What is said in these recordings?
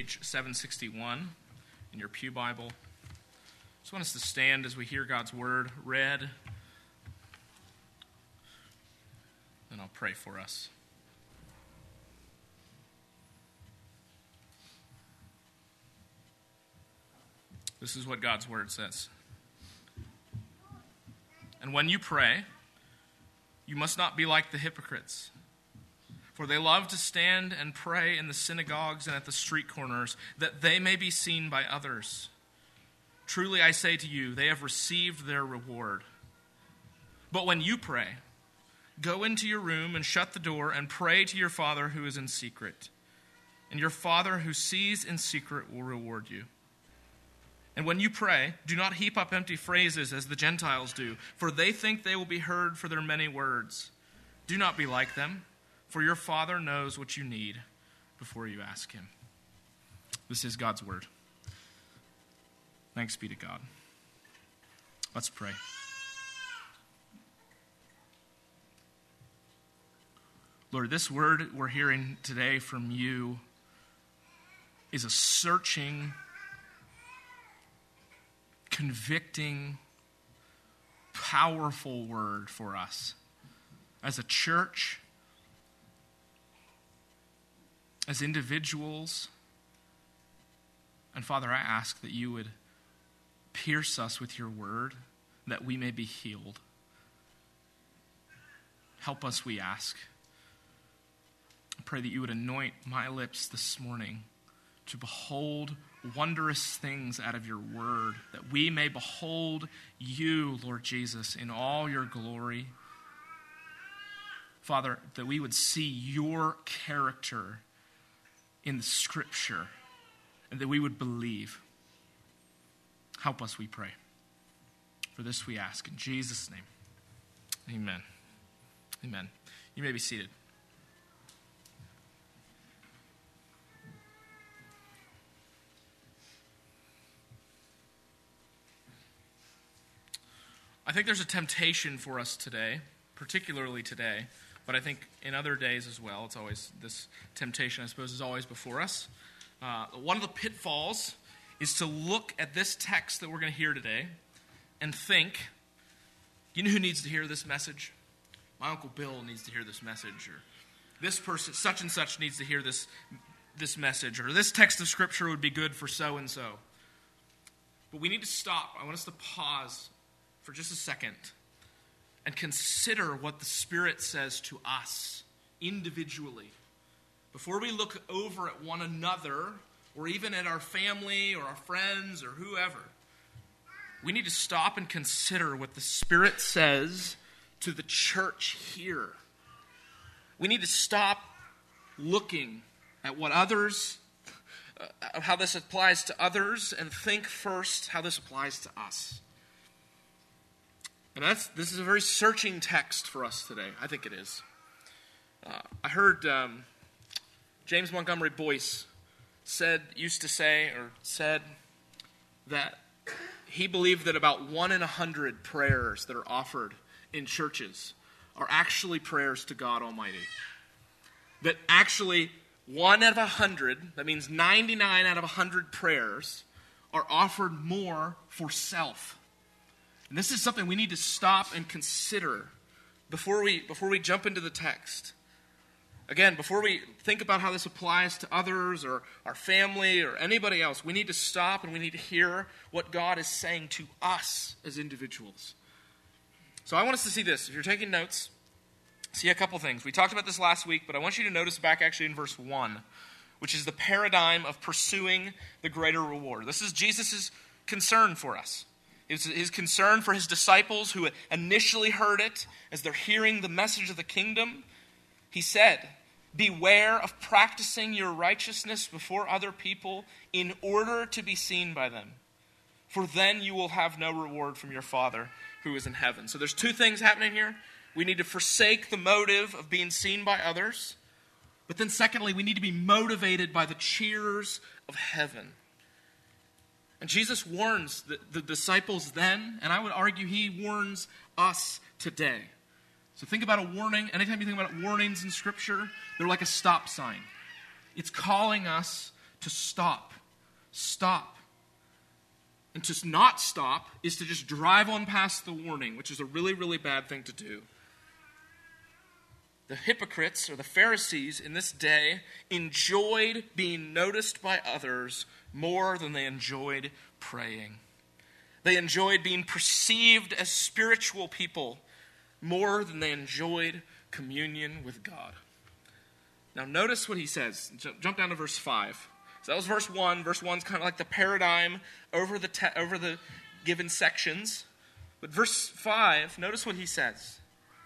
page 761 in your pew Bible. I just want us to stand as we hear God's word read, and I'll pray for us. This is what God's word says. And when you pray, you must not be like the hypocrites, for they love to stand and pray in the synagogues and at the street corners, that they may be seen by others. Truly I say to you, they have received their reward. But when you pray, go into your room and shut the door and pray to your Father who is in secret. And your Father who sees in secret will reward you. And when you pray, do not heap up empty phrases as the Gentiles do, for they think they will be heard for their many words. Do not be like them, for your Father knows what you need before you ask him. This is God's word. Thanks be to God. Let's pray. Lord, this word we're hearing today from you is a searching, convicting, powerful word for us as a church, as individuals. And Father, I ask that you would pierce us with your word, that we may be healed. Help us, we ask. I pray that you would anoint my lips this morning to behold wondrous things out of your word, that we may behold you, Lord Jesus, in all your glory. Father, that we would see your character in the Scripture, and that we would believe. Help us, we pray. For this we ask in Jesus' name. Amen. Amen. You may be seated. I think there's a temptation for us today, particularly today, but I think in other days as well. It's always, this temptation, I suppose, is always before us. One of the pitfalls is to look at this text that we're going to hear today and think, you know who needs to hear this message? My Uncle Bill needs to hear this message, or this person, such and such, needs to hear this message, or this text of Scripture would be good for so-and-so. But we need to stop. I want us to pause for just a second and consider what the Spirit says to us individually. Before we look over at one another, or even at our family or our friends or whoever, we need to stop and consider what the Spirit says to the church here. We need to stop looking at what others, how this applies to others, and think first how this applies to us. And this is a very searching text for us today. I think it is. I heard James Montgomery Boyce used to say that he believed that about 1 in 100 prayers that are offered in churches are actually prayers to God Almighty. That actually 1 out of 100, that means 99 out of 100 prayers, are offered more for self. And this is something we need to stop and consider before we jump into the text. Again, before we think about how this applies to others or our family or anybody else, we need to stop and we need to hear what God is saying to us as individuals. So I want us to see this. If you're taking notes, see a couple things. We talked about this last week, but I want you to notice back actually in verse 1, which is the paradigm of pursuing the greater reward. This is Jesus' concern for us. It's his concern for his disciples who initially heard it as they're hearing the message of the kingdom. He said, "Beware of practicing your righteousness before other people in order to be seen by them, for then you will have no reward from your Father who is in heaven." So there's two things happening here. We need to forsake the motive of being seen by others. But then secondly, we need to be motivated by the cheers of heaven. And Jesus warns the disciples then, and I would argue he warns us today. So think about a warning. Anytime you think about warnings in Scripture, they're like a stop sign. It's calling us to stop. Stop. And to not stop is to just drive on past the warning, which is a really, really bad thing to do. The hypocrites, or the Pharisees in this day, enjoyed being noticed by others more than they enjoyed praying. They enjoyed being perceived as spiritual people more than they enjoyed communion with God. Now notice what he says. Jump down to verse 5. So that was verse 1. Verse 1 is kind of like the paradigm over the given sections. But verse 5, notice what he says.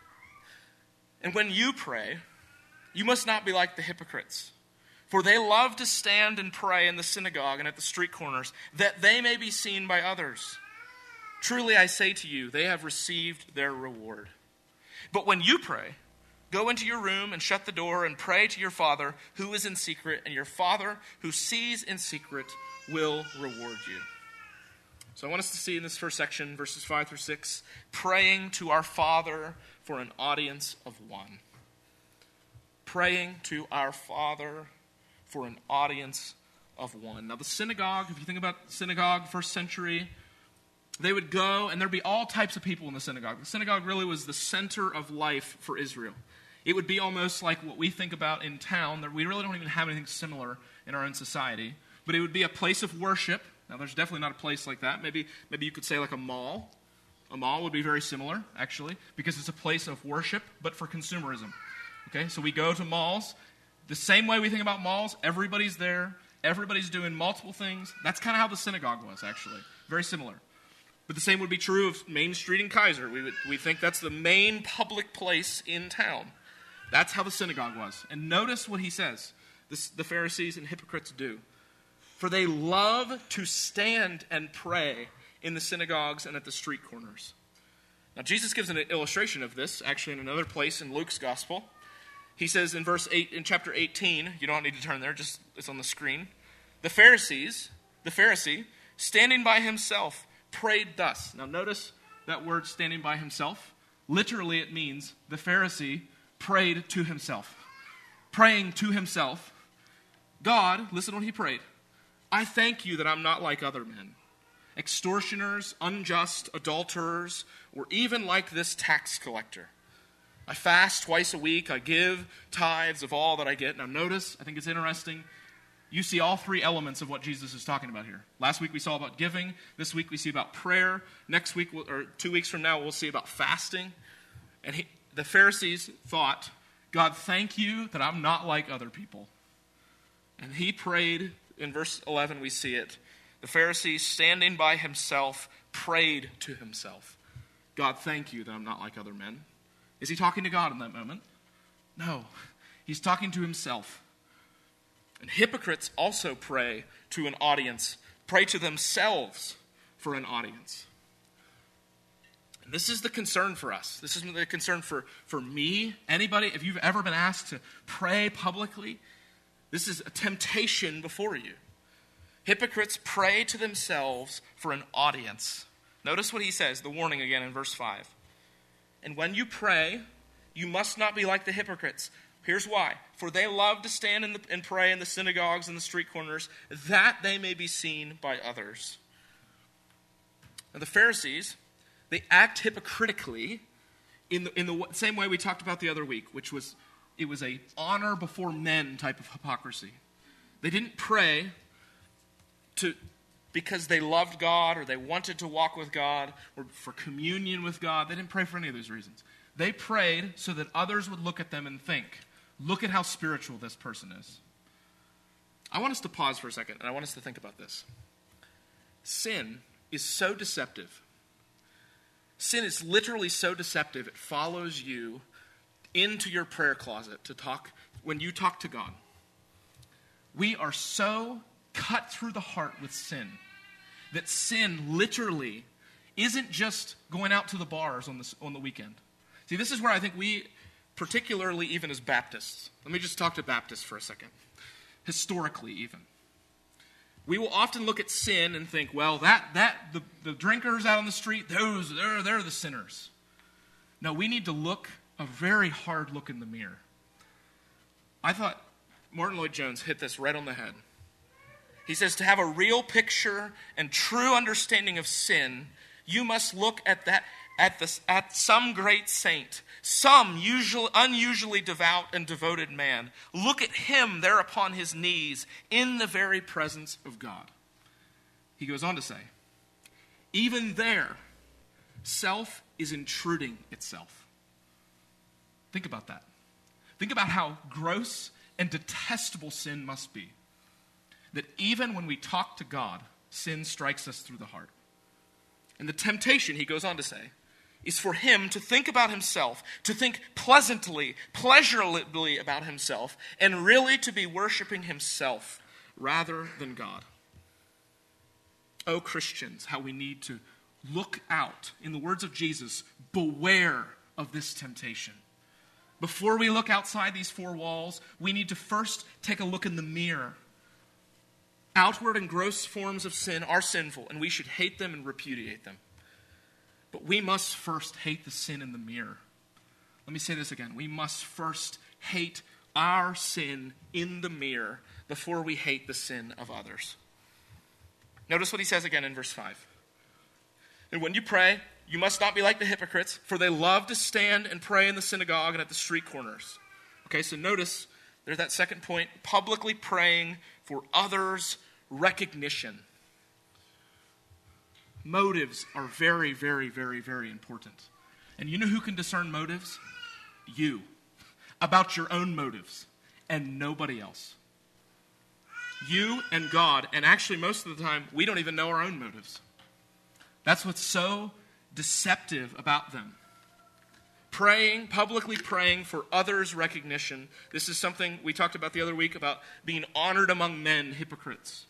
And when you pray, you must not be like the hypocrites, for they love to stand and pray in the synagogue and at the street corners, that they may be seen by others. Truly I say to you, they have received their reward. But when you pray, go into your room and shut the door and pray to your Father who is in secret, and your Father who sees in secret will reward you. So I want us to see in this first section, verses 5 through 6, praying to our Father for an audience of one. Praying to our Father for an audience of one. Now the synagogue, if you think about synagogue, first century, they would go and there'd be all types of people in the synagogue. The synagogue really was the center of life for Israel. It would be almost like what we think about in town. We really don't even have anything similar in our own society. But it would be a place of worship. Now, there's definitely not a place like that. Maybe you could say like a mall. A mall would be very similar, actually, because it's a place of worship, but for consumerism. Okay, so we go to malls. The same way we think about malls, everybody's there. Everybody's doing multiple things. That's kind of how the synagogue was, actually. Very similar. But the same would be true of Main Street in Kaiser. We think that's the main public place in town. That's how the synagogue was. And notice what he says, the Pharisees and hypocrites do. For they love to stand and pray in the synagogues and at the street corners. Now, Jesus gives an illustration of this, actually, in another place in Luke's gospel. He says in verse 8, in chapter 18, you don't need to turn there, just it's on the screen. The Pharisee, standing by himself, prayed thus. Now, notice that word standing by himself. Literally, it means the Pharisee prayed to himself. Praying to himself. God, listen to what he prayed. I thank you that I'm not like other men, extortioners, unjust, adulterers, or even like this tax collector. I fast twice a week. I give tithes of all that I get. Now notice, I think it's interesting, you see all three elements of what Jesus is talking about here. Last week we saw about giving. This week we see about prayer. Next week, or 2 weeks from now, we'll see about fasting. And the Pharisees thought, God, thank you that I'm not like other people. And he prayed. In verse 11, we see it. The Pharisee, standing by himself, prayed to himself. God, thank you that I'm not like other men. Is he talking to God in that moment? No. He's talking to himself. And hypocrites also pray to an audience, pray to themselves for an audience. And this is the concern for us. This is the concern for me, anybody. If you've ever been asked to pray publicly, this is a temptation before you. Hypocrites pray to themselves for an audience. Notice what he says, the warning again in verse 5. And when you pray, you must not be like the hypocrites. Here's why. For they love to stand and pray in the synagogues and the street corners, that they may be seen by others. Now the Pharisees, they act hypocritically in the same way we talked about the other week, which was it was a honor before men type of hypocrisy. They didn't pray because they loved God or they wanted to walk with God or for communion with God. They didn't pray for any of those reasons. They prayed so that others would look at them and think, look at how spiritual this person is. I want us to pause for a second and I want us to think about this. Sin is so deceptive. Sin is literally so deceptive, it follows you into your prayer closet to talk when you talk to God. We are so cut through the heart with sin that sin literally isn't just going out to the bars on the weekend. See, this is where I think we, particularly even as Baptists, let me just talk to Baptists for a second. Historically even. We will often look at sin and think, well, the drinkers out on the street, they're the sinners. No, we need to look a very hard look in the mirror. I thought Martin Lloyd-Jones hit this right on the head. He says to have a real picture and true understanding of sin, you must look at some great saint, some unusually devout and devoted man. Look at him there upon his knees in the very presence of God. He goes on to say, even there, self is intruding itself. Think about that. Think about how gross and detestable sin must be. That even when we talk to God, sin strikes us through the heart. And the temptation, he goes on to say, is for him to think about himself, to think pleasurably about himself, and really to be worshiping himself rather than God. Oh, Christians, how we need to look out. In the words of Jesus, beware of this temptation. Before we look outside these four walls, we need to first take a look in the mirror. Outward and gross forms of sin are sinful, and we should hate them and repudiate them. But we must first hate the sin in the mirror. Let me say this again. We must first hate our sin in the mirror before we hate the sin of others. Notice what he says again in verse 5. And when you pray, you must not be like the hypocrites, for they love to stand and pray in the synagogue and at the street corners. Okay, so notice there's that second point, publicly praying for others' recognition. Motives are very, very, very, very important. And you know who can discern motives? You. About your own motives and nobody else. You and God, and actually most of the time, we don't even know our own motives. That's what's so deceptive about them. Publicly praying for others' recognition. This is something we talked about the other week about being honored among men, hypocrites.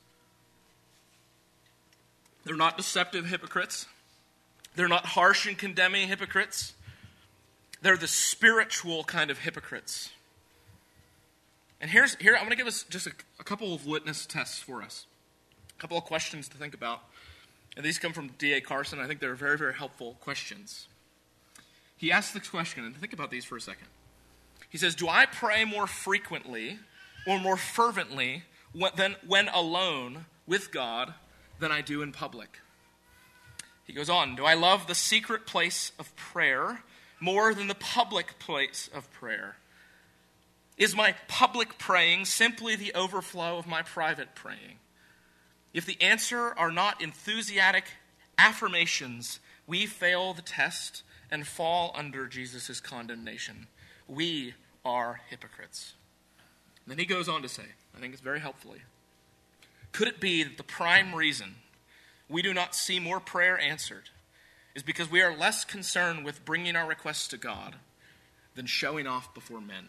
They're not deceptive hypocrites. They're not harsh and condemning hypocrites. They're the spiritual kind of hypocrites. And here I'm going to give us just a couple of litmus tests for us. A couple of questions to think about. And these come from D.A. Carson. I think they're very, very helpful questions. He asks this question, and think about these for a second. He says, do I pray more frequently or more fervently when alone with God than I do in public? He goes on, do I love the secret place of prayer more than the public place of prayer? Is my public praying simply the overflow of my private praying? If the answer are not enthusiastic affirmations, we fail the test and fall under Jesus' condemnation. We are hypocrites. And then he goes on to say, I think it's very helpfully, could it be that the prime reason we do not see more prayer answered is because we are less concerned with bringing our requests to God than showing off before men?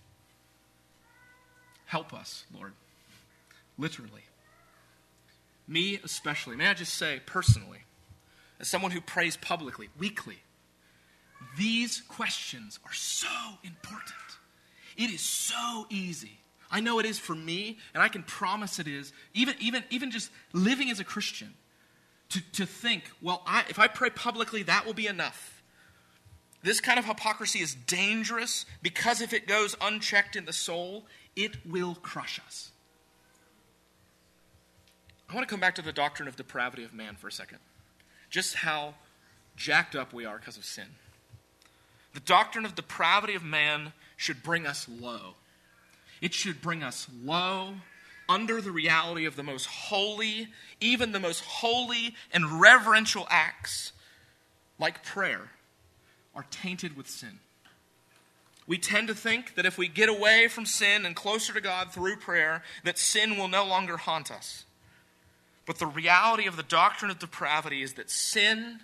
Help us, Lord. Literally. Me especially. May I just say personally, as someone who prays publicly, weekly, these questions are so important. It is so easy. I know it is for me, and I can promise it is, even just living as a Christian, to think, well, if I pray publicly, that will be enough. This kind of hypocrisy is dangerous because if it goes unchecked in the soul, it will crush us. I want to come back to the doctrine of depravity of man for a second. Just how jacked up we are because of sin. The doctrine of depravity of man should bring us low. It should bring us low under the reality of the most holy, even the most holy and reverential acts, like prayer, are tainted with sin. We tend to think that if we get away from sin and closer to God through prayer, that sin will no longer haunt us. But the reality of the doctrine of depravity is that sin,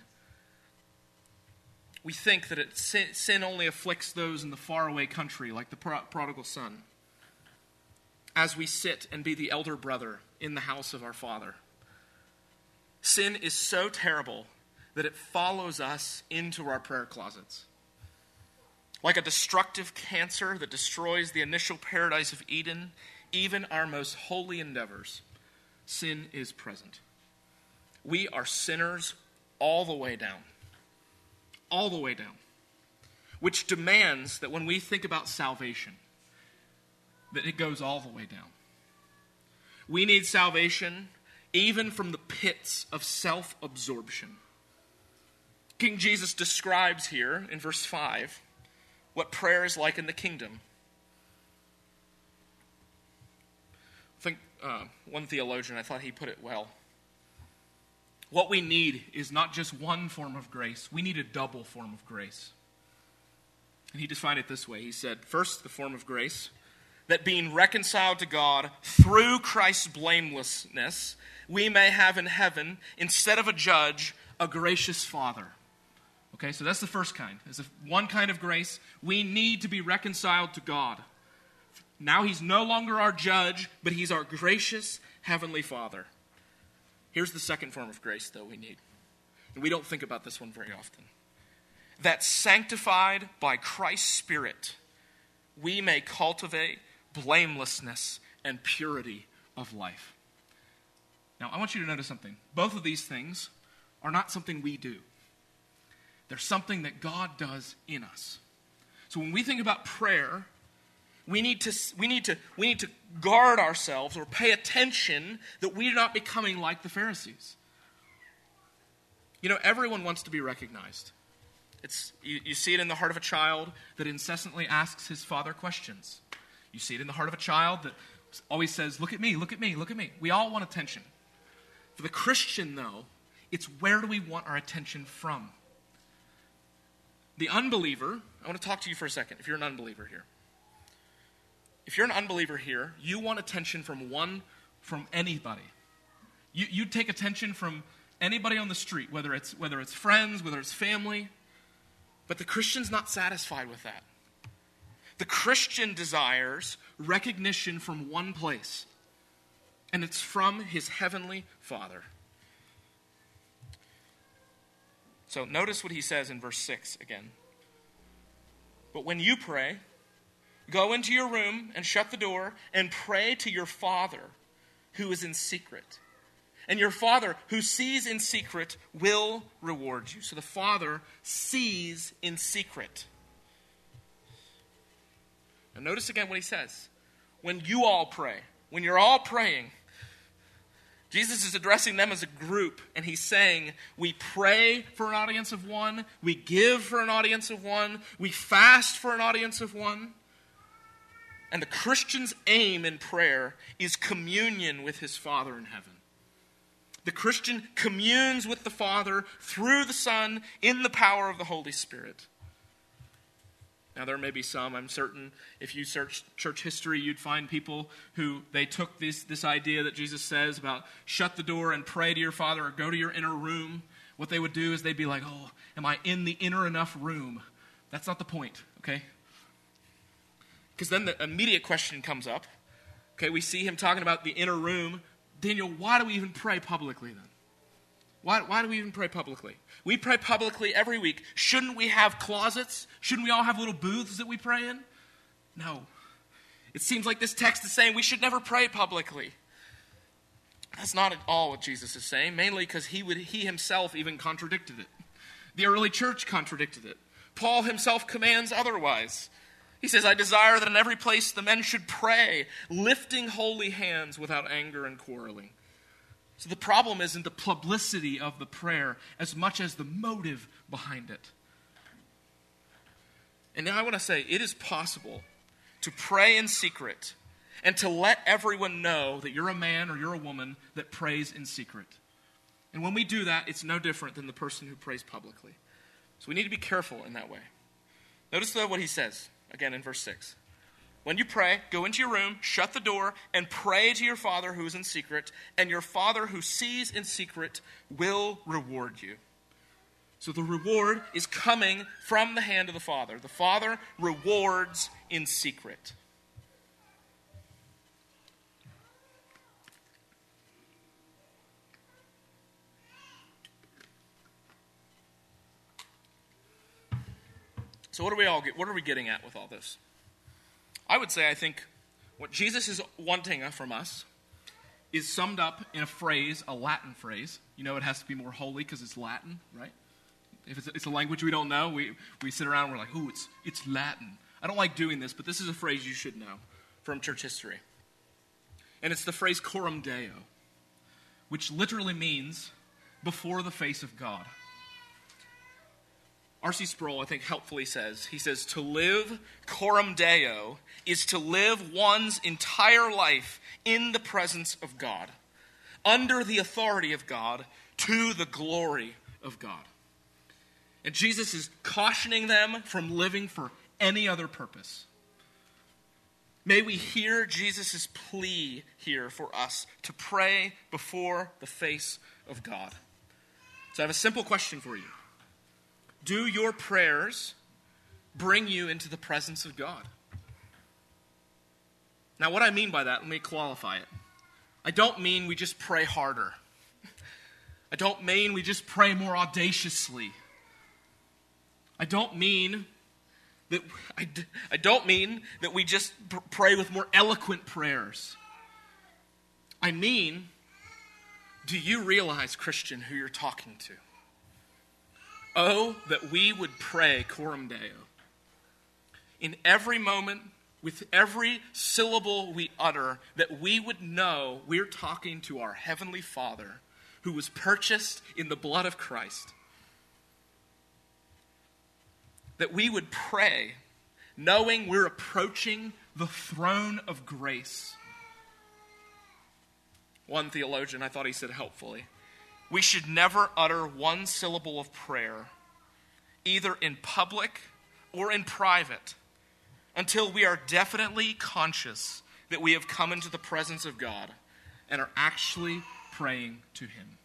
we think that sin only afflicts those in the faraway country, like the prodigal son, as we sit and be the elder brother in the house of our Father. Sin is so terrible that it follows us into our prayer closets. Like a destructive cancer that destroys the initial paradise of Eden, even our most holy endeavors, sin is present. We are sinners all the way down. All the way down. Which demands that when we think about salvation, that it goes all the way down. We need salvation even from the pits of self-absorption. King Jesus describes here in verse 5 what prayer is like in the kingdom. I think one theologian, I thought he put it well. What we need is not just one form of grace. We need a double form of grace. And he defined it this way. He said, first, the form of grace, that being reconciled to God through Christ's blamelessness, we may have in heaven, instead of a judge, a gracious Father. Okay, so that's the first kind. There's one kind of grace. We need to be reconciled to God. Now he's no longer our judge, but he's our gracious heavenly Father. Here's the second form of grace, though, we need. And we don't think about this one very often. That sanctified by Christ's Spirit, we may cultivate blamelessness and purity of life. Now, I want you to notice something. Both of these things are not something we do. They're something that God does in us. So when we think about prayer, we need to guard ourselves or pay attention that we're not becoming like the Pharisees. You know, everyone wants to be recognized. You see it in the heart of a child that incessantly asks his father questions. You see it in the heart of a child that always says, look at me, look at me, look at me. We all want attention. For the Christian, though, it's where do we want our attention from? The unbeliever, I want to talk to you for a second, if you're an unbeliever here. If you're an unbeliever here, you want attention from anybody. You take attention from anybody on the street, whether it's friends, whether it's family. But the Christian's not satisfied with that. The Christian desires recognition from one place, and it's from his heavenly Father. So notice what he says in verse 6 again. But when you pray, go into your room and shut the door and pray to your Father who is in secret. And your Father who sees in secret will reward you. So the Father sees in secret. Now notice again what he says. When you all pray, when you're all praying, Jesus is addressing them as a group, and he's saying, we pray for an audience of one, we give for an audience of one, we fast for an audience of one. And the Christian's aim in prayer is communion with his Father in heaven. The Christian communes with the Father through the Son in the power of the Holy Spirit. Now there may be some, I'm certain, if you search church history, you'd find people who they took this idea that Jesus says about shut the door and pray to your Father or go to your inner room. What they would do is they'd be like, oh, am I in the inner enough room? That's not the point, okay? Because then the immediate question comes up. Okay, we see him talking about the inner room. Daniel, why do we even pray publicly then? Why do we even pray publicly? We pray publicly every week. Shouldn't we have closets? Shouldn't we all have little booths that we pray in? No. It seems like this text is saying we should never pray publicly. That's not at all what Jesus is saying, mainly because he himself even contradicted it. The early church contradicted it. Paul himself commands otherwise. He says, I desire that in every place the men should pray, lifting holy hands without anger and quarreling. So the problem isn't the publicity of the prayer as much as the motive behind it. And now I want to say, it is possible to pray in secret and to let everyone know that you're a man or you're a woman that prays in secret. And when we do that, it's no different than the person who prays publicly. So we need to be careful in that way. Notice though what he says, again in verse 6. When you pray, go into your room, shut the door, and pray to your Father who is in secret, and your Father who sees in secret will reward you. So the reward is coming from the hand of the Father. The Father rewards in secret. So what are we getting at with all this? I would say I think what Jesus is wanting from us is summed up in a phrase, a Latin phrase. You know it has to be more holy because it's Latin, right? If it's a language we don't know, we sit around and we're like, ooh, it's Latin. I don't like doing this, but this is a phrase you should know from church history. And it's the phrase coram Deo, which literally means before the face of God. R.C. Sproul, I think, helpfully says, he says, to live coram Deo is to live one's entire life in the presence of God, under the authority of God, to the glory of God. And Jesus is cautioning them from living for any other purpose. May we hear Jesus' plea here for us to pray before the face of God. So I have a simple question for you. Do your prayers bring you into the presence of God? Now, what I mean by that, let me qualify it. I don't mean we just pray harder. I don't mean we just pray more audaciously. I don't mean that we just pray with more eloquent prayers. I mean, do you realize, Christian, who you're talking to? Oh, that we would pray coram Deo. In every moment, with every syllable we utter, that we would know we're talking to our Heavenly Father who was purchased in the blood of Christ. That we would pray knowing we're approaching the throne of grace. One theologian, I thought he said helpfully, we should never utter one syllable of prayer, either in public or in private, until we are definitely conscious that we have come into the presence of God and are actually praying to Him.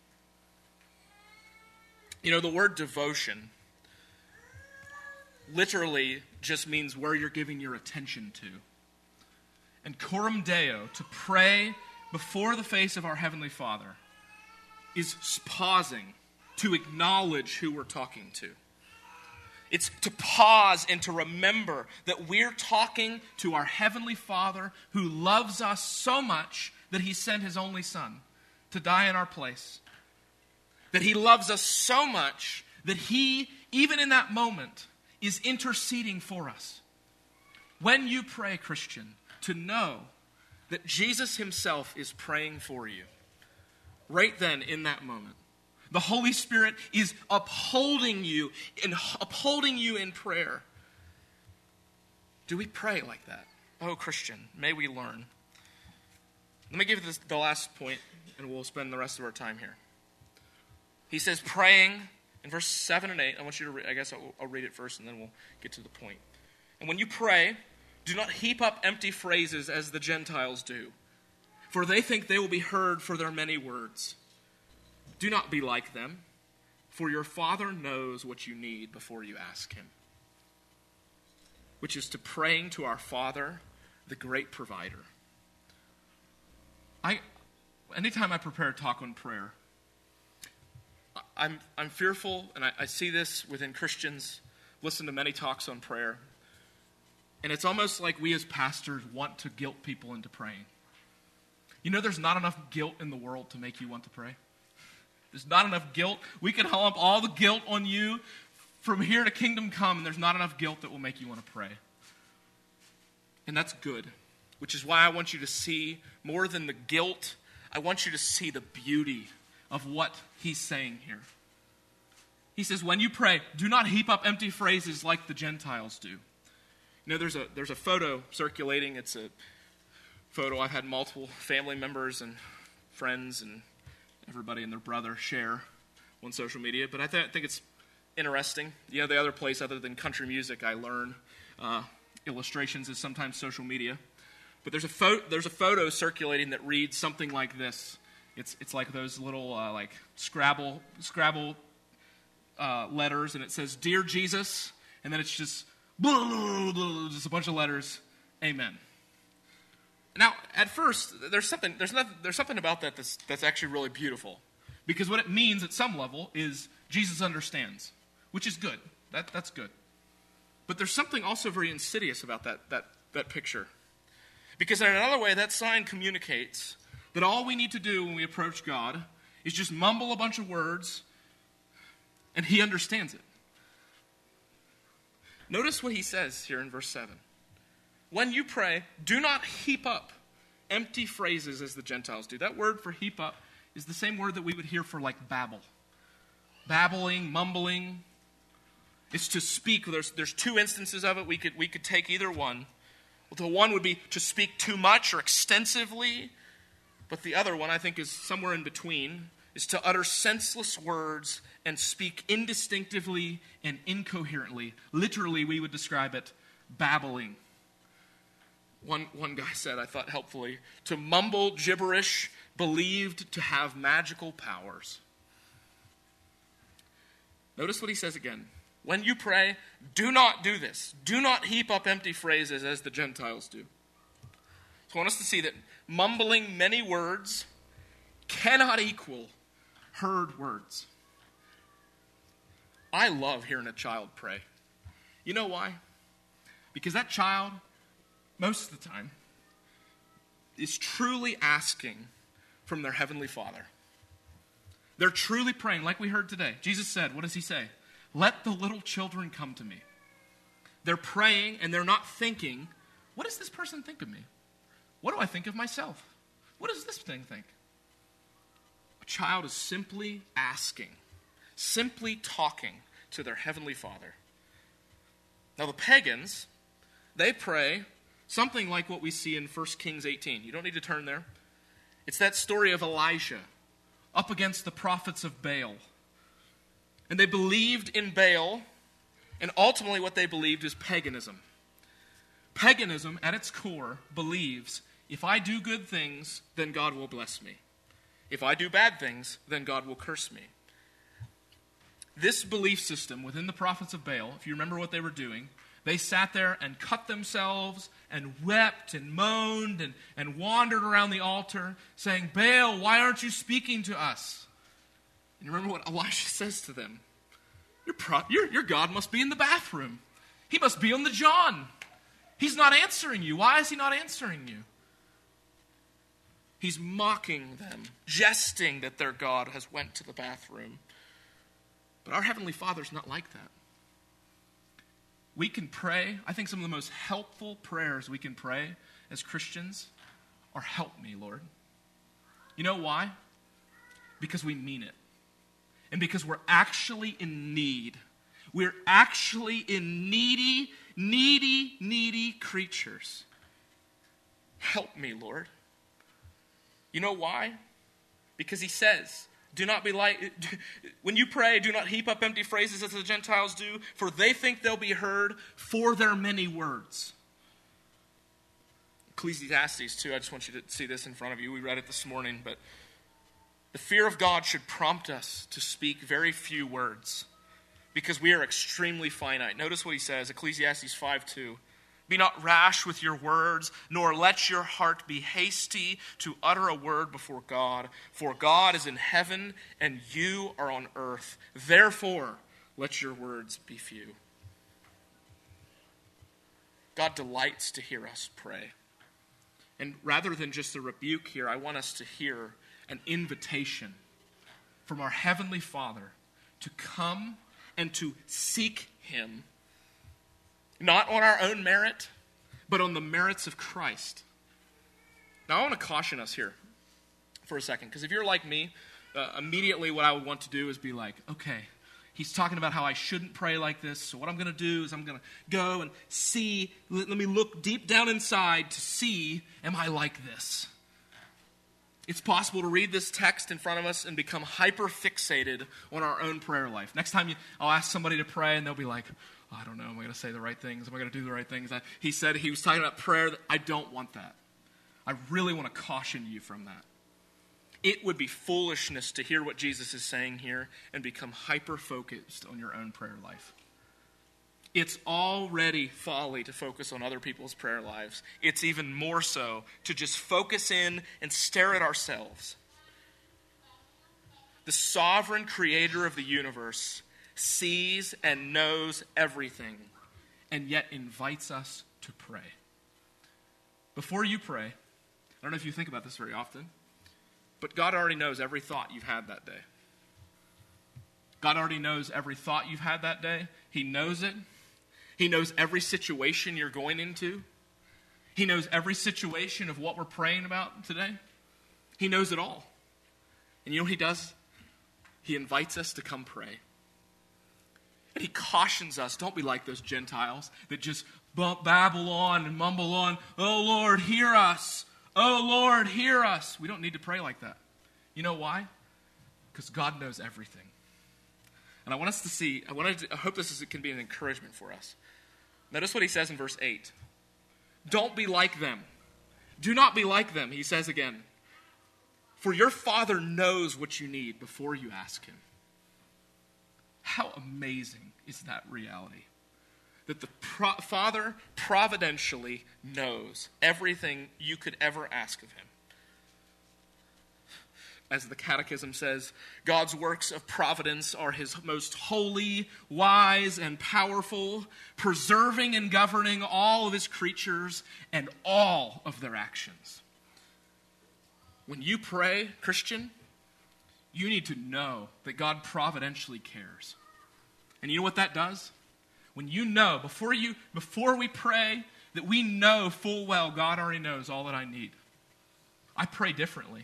You know, the word devotion literally just means where you're giving your attention to. And coram Deo, to pray before the face of our Heavenly Father, is pausing to acknowledge who we're talking to. It's to pause and to remember that we're talking to our Heavenly Father who loves us so much that He sent His only Son to die in our place. That He loves us so much that He, even in that moment, is interceding for us. When you pray, Christian, to know that Jesus Himself is praying for you, right then, in that moment, the Holy Spirit is upholding you in prayer. Do we pray like that? Oh, Christian, may we learn. Let me give you the last point, and we'll spend the rest of our time here. He says, praying, in verse 7 and 8, I want you to read, I guess I'll read it first, and then we'll get to the point. And when you pray, do not heap up empty phrases as the Gentiles do, for they think they will be heard for their many words. Do not be like them, for your Father knows what you need before you ask Him. Which is to praying to our Father, the great provider. Anytime I prepare a talk on prayer, I'm fearful, and I see this within Christians, listen to many talks on prayer, and it's almost like we as pastors want to guilt people into praying. You know, there's not enough guilt in the world to make you want to pray. There's not enough guilt. We can lump all the guilt on you from here to kingdom come, and there's not enough guilt that will make you want to pray. And that's good, which is why I want you to see more than the guilt, I want you to see the beauty of what he's saying here. He says, when you pray, do not heap up empty phrases like the Gentiles do. You know, there's a photo circulating. It's a photo I've had multiple family members and friends and everybody and their brother share on social media. But I think it's interesting. You know, the other place other than country music I learn illustrations is sometimes social media. But there's a photo circulating that reads something like this. It's like those little like Scrabble letters, and it says, "Dear Jesus," and then it's just a bunch of letters. Amen. Now, at first, there's something about that that's actually really beautiful, because what it means at some level is Jesus understands, which is good. That's good. But there's something also very insidious about that picture, because in another way, that sign communicates that all we need to do when we approach God is just mumble a bunch of words, and He understands it. Notice what He says here in verse 7. When you pray, do not heap up empty phrases as the Gentiles do. That word for heap up is the same word that we would hear for like babble. Babbling, mumbling. It's to speak. There's two instances of it. We could take either one. The one would be to speak too much or extensively. But the other one, I think, is somewhere in between, is to utter senseless words and speak indistinctively and incoherently. Literally, we would describe it babbling. One guy said, I thought helpfully, to mumble gibberish believed to have magical powers. Notice what he says again. When you pray, do not do this. Do not heap up empty phrases as the Gentiles do. So I want us to see that mumbling many words cannot equal heard words. I love hearing a child pray. You know why? Because that child, most of the time, is truly asking from their Heavenly Father. They're truly praying, like we heard today. Jesus said, what does he say? Let the little children come to me. They're praying and they're not thinking, what does this person think of me? What do I think of myself? What does this thing think? A child is simply asking, simply talking to their Heavenly Father. Now the pagans, they pray something like what we see in 1 Kings 18. You don't need to turn there. It's that story of Elijah up against the prophets of Baal. And they believed in Baal, and ultimately what they believed is paganism. Paganism, at its core, believes, if I do good things, then God will bless me. If I do bad things, then God will curse me. This belief system within the prophets of Baal, if you remember what they were doing, they sat there and cut themselves and wept and moaned and wandered around the altar saying, Baal, why aren't you speaking to us? And you remember what Elisha says to them? Your God must be in the bathroom. He must be on the John. He's not answering you. Why is he not answering you? He's mocking them, jesting that their God has went to the bathroom. But our Heavenly Father's not like that. We can pray. I think some of the most helpful prayers we can pray as Christians are, help me, Lord. You know why? Because we mean it. And because we're actually in need. We're actually in needy creatures. Help me, Lord. You know why? Because he says, do not be like, when you pray, do not heap up empty phrases as the Gentiles do, for they think they'll be heard for their many words. Ecclesiastes 2, I just want you to see this in front of you. We read it this morning, but the fear of God should prompt us to speak very few words because we are extremely finite. Notice what he says, Ecclesiastes 5:2. Be not rash with your words, nor let your heart be hasty to utter a word before God. For God is in heaven, and you are on earth. Therefore, let your words be few. God delights to hear us pray. And rather than just a rebuke here, I want us to hear an invitation from our Heavenly Father to come and to seek him. Not on our own merit, but on the merits of Christ. Now, I want to caution us here for a second, because if you're like me, immediately what I would want to do is be like, okay, he's talking about how I shouldn't pray like this, so what I'm going to do is I'm going to go and see, let me look deep down inside to see, am I like this? It's possible to read this text in front of us and become hyper-fixated on our own prayer life. Next time I'll ask somebody to pray, and they'll be like, oh, I don't know, am I going to say the right things? Am I going to do the right things? He said he was talking about prayer. I don't want that. I really want to caution you from that. It would be foolishness to hear what Jesus is saying here and become hyper-focused on your own prayer life. It's already folly to focus on other people's prayer lives. It's even more so to just focus in and stare at ourselves. The sovereign creator of the universe sees and knows everything, and yet invites us to pray. Before you pray, I don't know if you think about this very often, but God already knows every thought you've had that day. God already knows every thought you've had that day. He knows it. He knows every situation you're going into. He knows every situation of what we're praying about today. He knows it all. And you know what he does? He invites us to come pray. And he cautions us, don't be like those Gentiles that just babble on and mumble on, "Oh Lord, hear us. Oh Lord, hear us." We don't need to pray like that. You know why? Because God knows everything. And I want us to see, I hope can be an encouragement for us. Notice what he says in verse 8. Don't be like them. Do not be like them, he says again. For your Father knows what you need before you ask him. How amazing is that reality? That the Father providentially knows everything you could ever ask of him. As the Catechism says, God's works of providence are his most holy, wise, and powerful, preserving and governing all of his creatures and all of their actions. When you pray, Christian, you need to know that God providentially cares. And you know what that does? When you know, before we pray, that we know full well God already knows all that I need, I pray differently.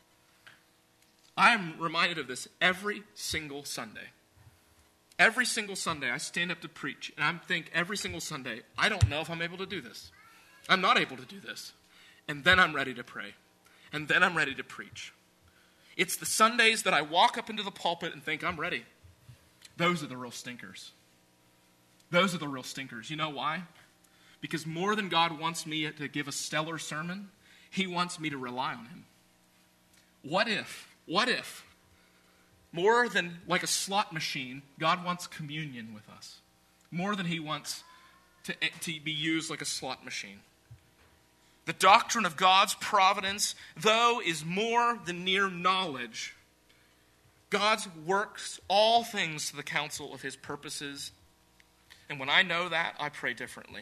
I'm reminded of this every single Sunday. Every single Sunday I stand up to preach, and I think every single Sunday, I don't know if I'm able to do this. I'm not able to do this. And then I'm ready to pray. And then I'm ready to preach. It's the Sundays that I walk up into the pulpit and think, I'm ready. Those are the real stinkers. Those are the real stinkers. You know why? Because more than God wants me to give a stellar sermon, he wants me to rely on him. What if, more than like a slot machine, God wants communion with us? More than he wants to be used like a slot machine. The doctrine of God's providence, though, is more than mere knowledge. God works all things to the counsel of his purposes. And when I know that, I pray differently.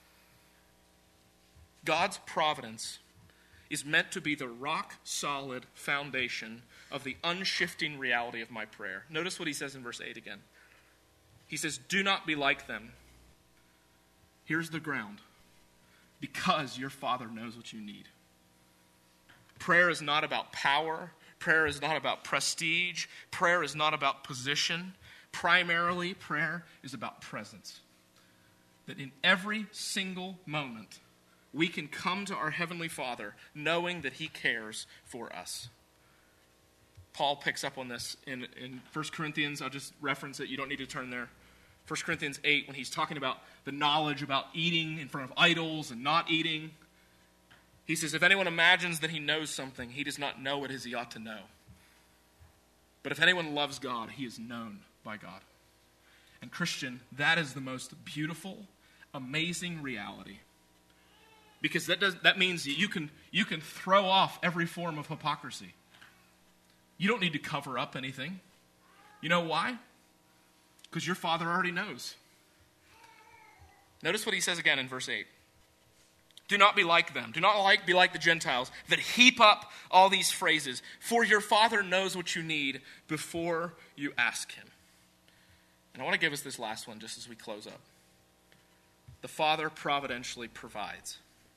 God's providence is meant to be the rock-solid foundation of the unshifting reality of my prayer. Notice what he says in verse 8 again. He says, do not be like them. Here's the ground. Because your Father knows what you need. Prayer is not about power. Prayer is not about prestige. Prayer is not about position. Primarily, prayer is about presence. That in every single moment, we can come to our Heavenly Father knowing that he cares for us. Paul picks up on this in 1 Corinthians. I'll just reference it. You don't need to turn there. 1 Corinthians 8, when he's talking about the knowledge about eating in front of idols and not eating, he says, if anyone imagines that he knows something, he does not know it as he ought to know. But if anyone loves God, he is known by God. And Christian, that is the most beautiful, amazing reality. Because that means you can throw off every form of hypocrisy. You don't need to cover up anything. You know why? Because your Father already knows. Notice what he says again in verse 8. Do not be like them. Do not be like the Gentiles that heap up all these phrases. For your Father knows what you need before you ask him. And I want to give us this last one just as we close up. The Father providentially provides.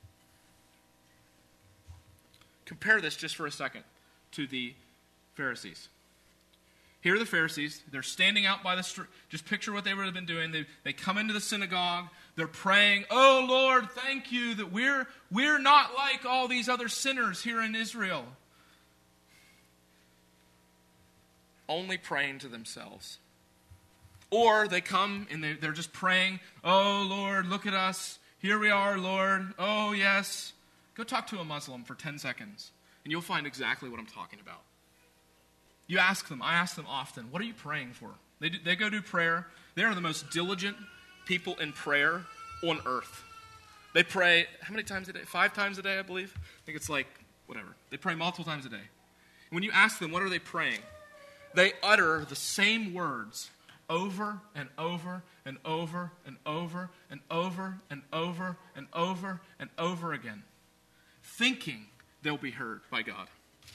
Compare this just for a second to the Pharisees. Here are the Pharisees. They're standing out by the street. Just picture what they would have been doing. They come into the synagogue. They're praying, oh, Lord, thank you that we're not like all these other sinners here in Israel. Only praying to themselves. Or they come and they're just praying, oh, Lord, look at us. Here we are, Lord. Oh, yes. Go talk to a Muslim for 10 seconds, and you'll find exactly what I'm talking about. You ask them, I ask them often, what are you praying for? They go do prayer. They are the most diligent people in prayer on earth. They pray, how many times a day? 5 times a day, I believe. I think it's like, whatever. They pray multiple times a day. And when you ask them, what are they praying? They utter the same words over and over and over and over and over and over and over and over again, thinking they'll be heard by God.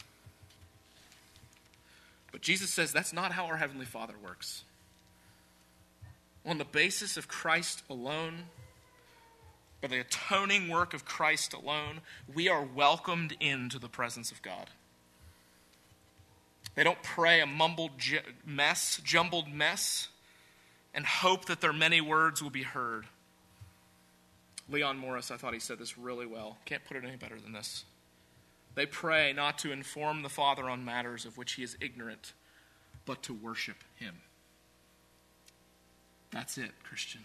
But Jesus says that's not how our Heavenly Father works. On the basis of Christ alone, by the atoning work of Christ alone, we are welcomed into the presence of God. They don't pray a jumbled mess, and hope that their many words will be heard. Leon Morris, I thought he said this really well. Can't put it any better than this. They pray not to inform the Father on matters of which he is ignorant, but to worship him. That's it, Christian.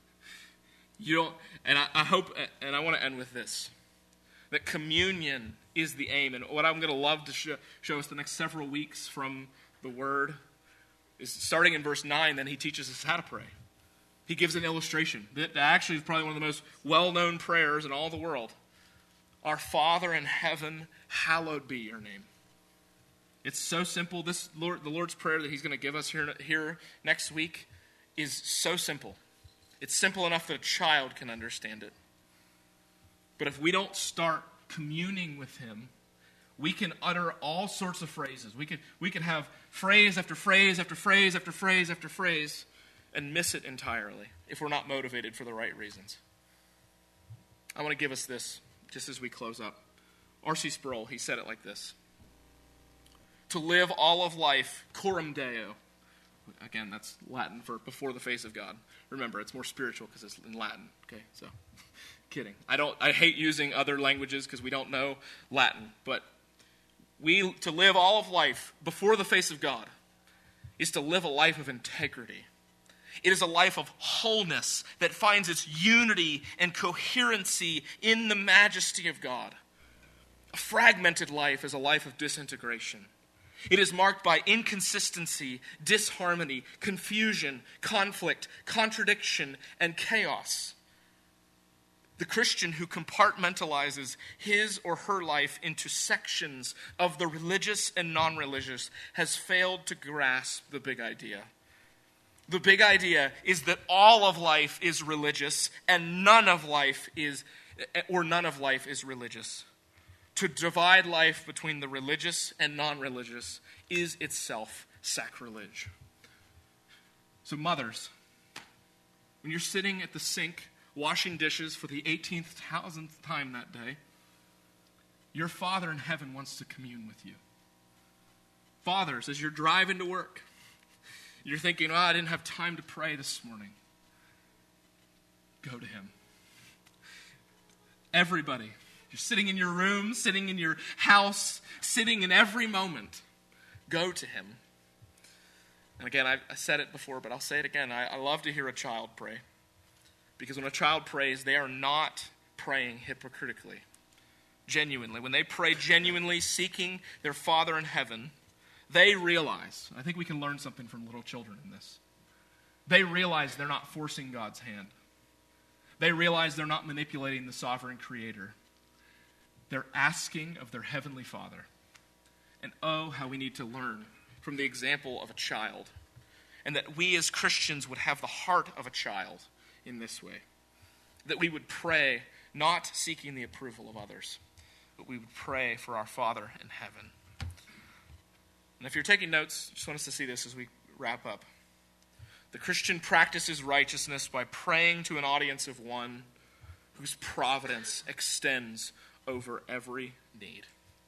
You don't, and I hope, and I want to end with this, that communion is the aim. And what I'm going to love to show us the next several weeks from the Word is starting in verse 9, then he teaches us how to pray. He gives an illustration that actually is probably one of the most well-known prayers in all the world. Our Father in heaven, hallowed be your name. It's so simple. The Lord's Prayer that he's going to give us here next week is so simple. It's simple enough that a child can understand it. But if we don't start communing with him, we can utter all sorts of phrases. We can have phrase after phrase after phrase after phrase after phrase and miss it entirely if we're not motivated for the right reasons. I want to give us this just as we close up. R.C. Sproul, he said it like this. To live all of life, coram Deo. Again, that's Latin for before the face of God. Remember, it's more spiritual because it's in Latin. Okay, so kidding. I hate using other languages because we don't know Latin. But to live all of life before the face of God is to live a life of integrity. It is a life of wholeness that finds its unity and coherency in the majesty of God. A fragmented life is a life of disintegration. It is marked by inconsistency, disharmony, confusion, conflict, contradiction, and chaos. The Christian who compartmentalizes his or her life into sections of the religious and non-religious has failed to grasp the big idea. The big idea is that all of life is religious and none of life is religious. To divide life between the religious and non-religious is itself sacrilege. So mothers, when you're sitting at the sink washing dishes for the 18,000th time that day, your Father in heaven wants to commune with you. Fathers, as you're driving to work, you're thinking, I didn't have time to pray this morning. Go to him. Everybody, you're sitting in your room, sitting in your house, sitting in every moment. Go to him. And again, I said it before, but I'll say it again. I love to hear a child pray. Because when a child prays, they are not praying hypocritically. Genuinely. When they pray genuinely, seeking their Father in heaven, they realize, I think we can learn something from little children in this. They realize they're not forcing God's hand. They realize they're not manipulating the sovereign creator. They're asking of their heavenly Father. And oh, how we need to learn from the example of a child. And that we as Christians would have the heart of a child in this way. That we would pray not seeking the approval of others, but we would pray for our Father in heaven. And if you're taking notes, I just want us to see this as we wrap up. The Christian practices righteousness by praying to an audience of one whose providence extends over every need.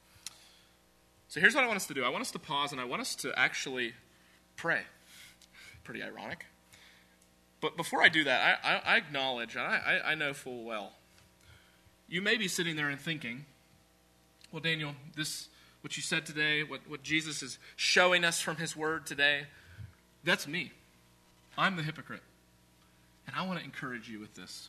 So here's what I want us to do. I want us to pause and I want us to actually pray. Pretty ironic. But before I do that, I acknowledge, and I know full well, you may be sitting there and thinking, well, Daniel, what you said today, what Jesus is showing us from his word today, that's me. I'm the hypocrite. And I want to encourage you with this.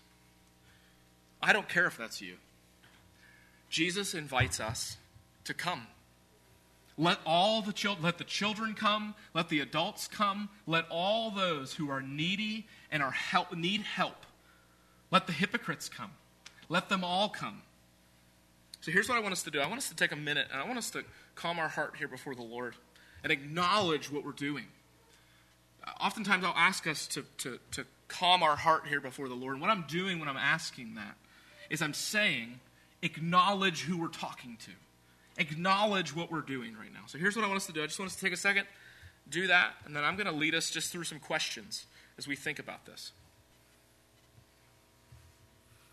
I don't care if that's you. Jesus invites us to come. Let the children come, let the adults come, let all those who are needy and need help. Let the hypocrites come. Let them all come. So here's what I want us to do. I want us to take a minute and I want us to calm our heart here before the Lord and acknowledge what we're doing. Oftentimes I'll ask us to calm our heart here before the Lord. And what I'm doing when I'm asking that is I'm saying, acknowledge who we're talking to. Acknowledge what we're doing right now. So here's what I want us to do. I just want us to take a second, do that, and then I'm going to lead us just through some questions as we think about this.